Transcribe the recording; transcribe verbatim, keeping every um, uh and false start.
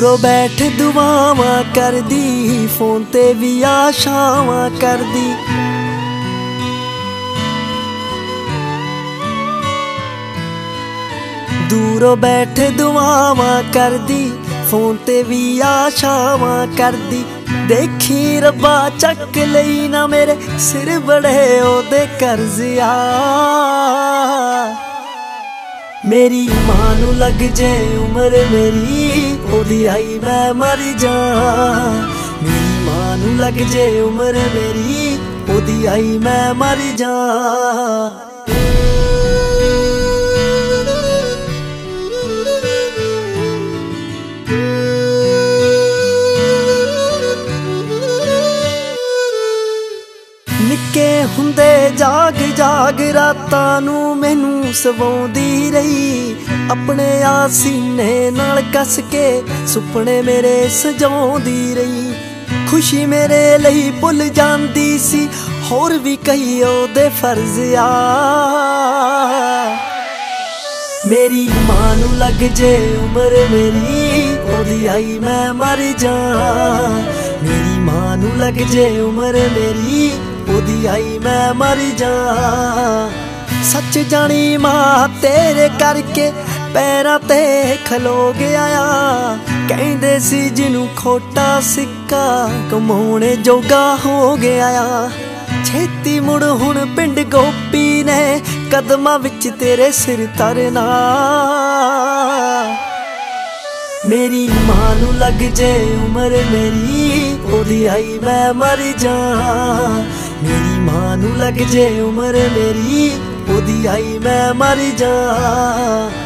दूरों बैठ दुआवां कर दी, फोन ते भी आशावां कर दी। दूरों बैठ दुआवां कर दी, फोन ते भी आशावां कर दी। देखी रब्बा चक लई ना मेरे सिर बड़े ओदे कर्जिया। मेरी मां नू लग जे उम्र मेरी ओदी आई मैं मर जा। मेरी मां नू लग जे उम्र मेरी ओदी आई मैं मर जा। निक्के हुंदे जाग जाग रातां नू मैनू सवाउंदी रही। अपने आ सीने नाल कस के सुपने मेरे सजाउंदी रही। खुशी मेरे लई भुल जांदी सी होर भी कई ओदे फर्ज आ। मेरी मां नू लग जे उम्र मेरी ओदी आई मैं मर जा। मेरी मां नू लग जे उम्र मेरी ओदी आई मैं मर जा। सच जानी मां तेरे करके पैरां ते खलो गया। कहंदे सी जिनू खोटा सिक्का कमाउणे जोगा हो गया। छेती मुड़ हुण पिंड गोपी ने कदमां विच तेरे सिर तरना। मेरी मां नू लग जे उम्र मेरी ओदी आई मैं मर जा। मेरी मां नू लग जे उम्र मेरी ओदी आई मैं मर जा।